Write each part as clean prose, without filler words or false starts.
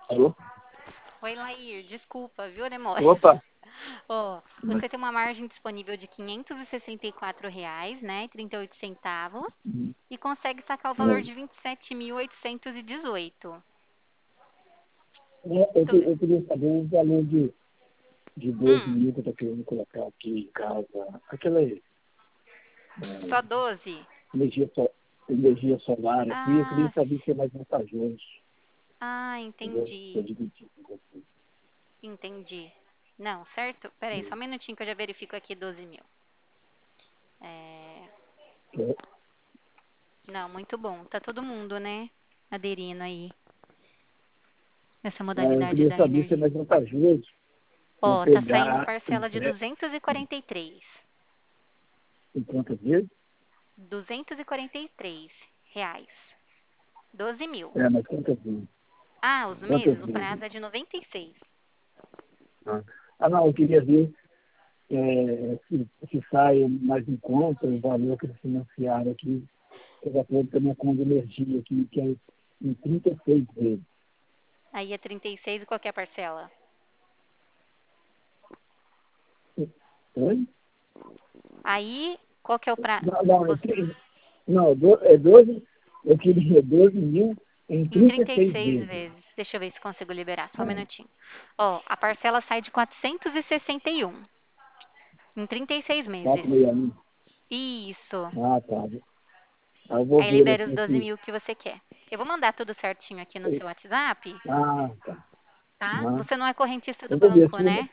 Alô? Oi, Lair, desculpa, viu a demora? Opa! Ó, você tem uma margem disponível de R$ 564, né, 38 centavos, e consegue sacar o valor de 27.818. Eu queria saber o valor de 12 Hum, mil que eu estou querendo colocar aqui em casa. Aquela só 12? energia, energia solar aqui, eu queria Ah, saber se é mais vantajoso. Entendeu? Eu entendi, dividir com você. entendi. Não, certo? Peraí, só um minutinho que eu já verifico aqui 12 mil. É, É, não, muito bom. Tá todo mundo, né, aderindo aí nessa eu modalidade queria da saber se é energia. mais vantajoso eu Ó, tá saindo pegar parcela de 243. em quantas vezes? R$ 243. 12 mil. Mas quantas vezes? Ah, os Quantas meses, o vezes? prazo é de 96. Ah, não, eu queria ver se sai mais em conta o valor que eles financiaram aqui. Eu já estou também com a energia aqui, que é em 36 vezes. Aí é 36 e qualquer parcela. Oi? Aí, qual que é o prazo? Não, não, não, é 12, eu queria 12 mil em Em 36 36 vezes. vezes. Deixa eu ver se consigo liberar, só um Ah, minutinho. Ó, a parcela sai de 461 em 36 meses. 461. Isso. Ah, tá. Eu vou Aí ver libera os aqui 12 se. mil que você quer. Eu vou mandar tudo certinho aqui no seu WhatsApp, Ah, tá. tá? Ah, Você não é correntista do eu vou ver banco, se né?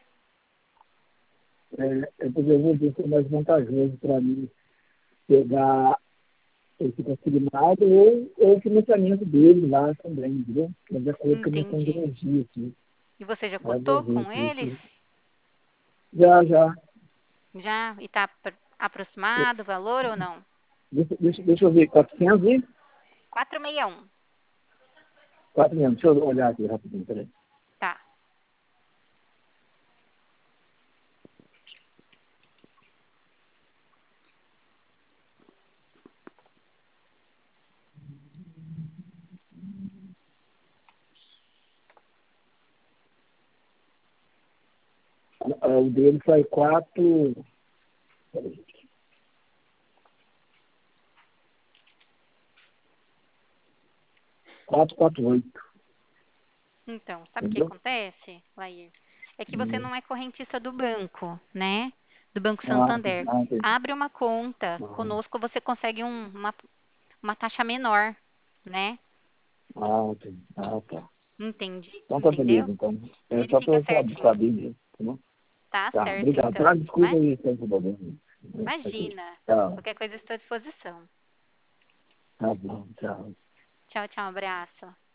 eu vou ver se é mais vantajoso para mim pegar esse consignado ou o financiamento dele lá também, entendeu? Que é de acordo com a minha conta de Entendi. energia aqui. E você já Aí eu vou cotou ver com aqui. eles? Já. Já? E tá aproximado o valor ou não? Deixa eu ver, 461. 400, deixa eu olhar aqui rapidinho, peraí. Tá. O dele sai 448, Então, sabe o que entendeu? acontece, Lair? É que você Hum. não é correntista do banco, né? Do Banco Ah, Santander. entendi. Abre uma conta. Ah, Conosco você consegue uma taxa menor, né? entendi. Ah, tá. Entendi, Então tá entendeu? beleza, então. É só para Verifica eu certinho. saber mesmo, tá bom? Tá Tá, certo, obrigado. Tá, então. desculpa aí, tá problema. Ok. Imagina. Tchau. Qualquer coisa estou à disposição. Tá bom, tchau. Tchau, tchau, abraço.